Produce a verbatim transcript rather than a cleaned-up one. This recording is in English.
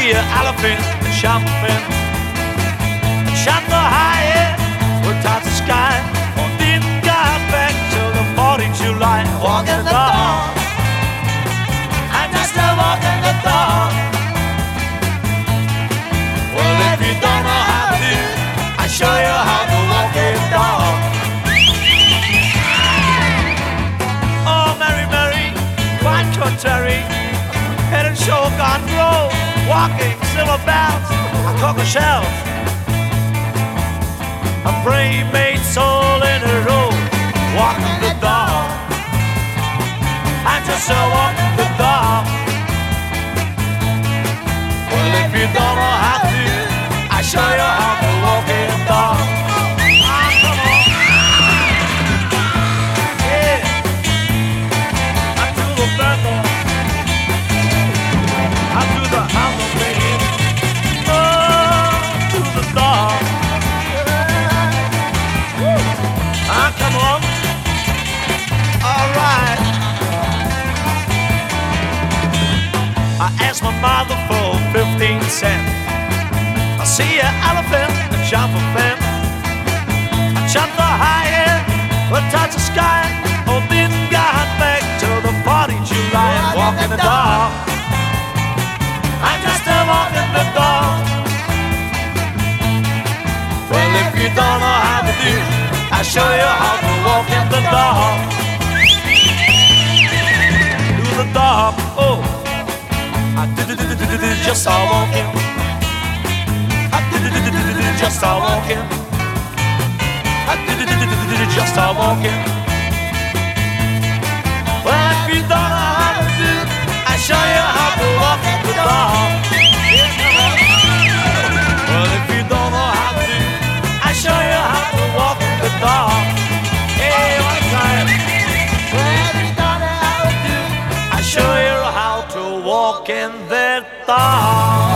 see an elephant jumping, shot the high air, we're towards the sky. Oh, didn't got back to the fourth of July. Walking the dog, I just a walking the dog. Well, if you don't know how to do, I show you how to walk a dog. Oh, Mary, Mary, quite contrary, head and shoulder gone low, walking silver bells, a cocoa shells, a brain-made soul in a row, walking the dog. I'm just a walking the dog. Well, if you don't know how to, I show you how to walk a dog. Ah, come on. Yeah. I do the battle. I do the house baby. Oh, to the dog. Ah, come on. All right. I asked my mother for fifteen cents. I see an elephant, a jump a fence. I jumped the high air, but touch the sky. Oh, didn't got back to the fourth of July. Walking the dog, I'm just a walking the dog. Well, if you don't know how to do, I'll show you how to walk in the dog. Do the dog, oh, I did it, just a walking. Just a walking, I did it, just a walking. Well, if you don't know how to do, I show you how to walk the dog. Well, if you don't know how to do, I show you how to walk the dog. Hey, one time. Well, if you don't know how to do, I show you how to walk in the dog.